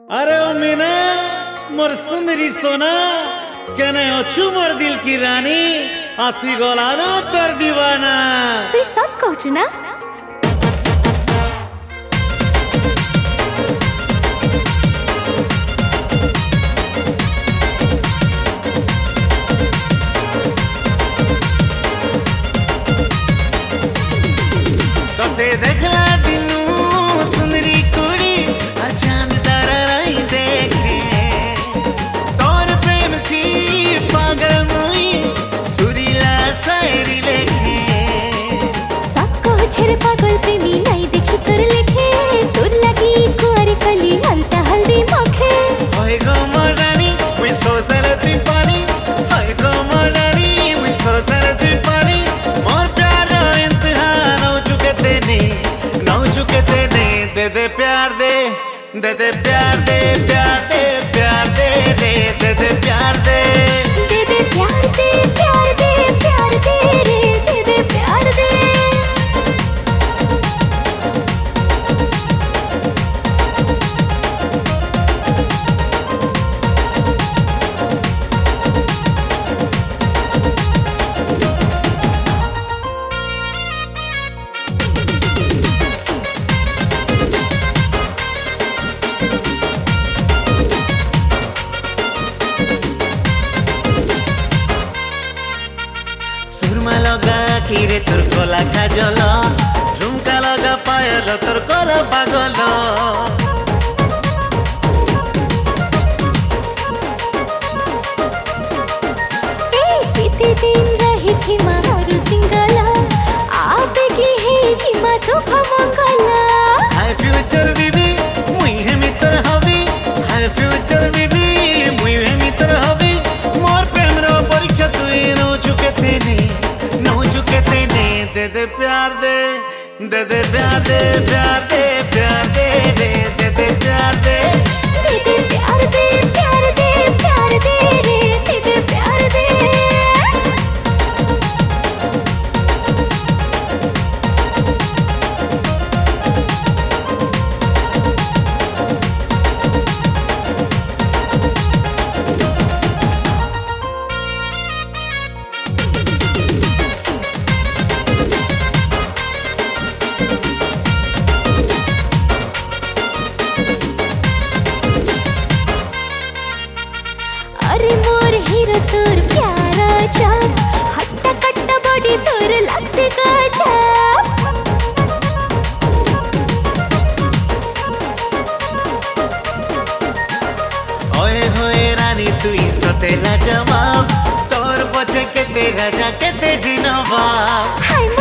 अरे ओ मीना मोर सुंदरी सोना केने अछु मोर दिल की रानी आसी गोलानो तोर दीवाना तू सब कहू ना। तोते देखला दिनू सुंदरी कुड़ी चांद ताराई देखे तोर प्रेम थी पागल मुई सुरीला शायरी लेखे सबको छेड़ पागल प्रेमी नहीं देखी तोर लिखे तोर लगी कुंवर कली हल्का हल्दी मखे होय गो मोरानी मुई सोसल तुई पानी होय गो मोरानी मुई सोसल तुई पानी मोर प्यार इंतहा नौ चुके तेने दे प्यार दे प्यार दे प्यार दे प्यार दे दे प्यार दे प्यार दे प्यार दे प्यार दे रे दे प्यार दे। सुरमा लगा खीरे तोर कोला काजल झुमका लगा पायल तोर कोला पागल कितने दिन रही थी मारू सिंगला आप की है जीमा सुख मंगला हाय फ्यूचर बीबी मुई है मित्र हबी हाय फ्यूचर बीबी मुई है मित्र हबी मोर प्रेम रो परीक्षा तुई नो चुके तेने दे प्यार दे प्यार दे प्यार दे प्यार दे दे प्यार दे प्यार दे प्यार दे प्यार दे रे दे प्यार दे। अरे मोर हीरो तोर प्यारा चाप हट्टा कट्टा बॉडी तोर लाग से गजब ओए होए रानी तुई सतेला जवाब तोर पछे केते राजा केते जिनवाब हाय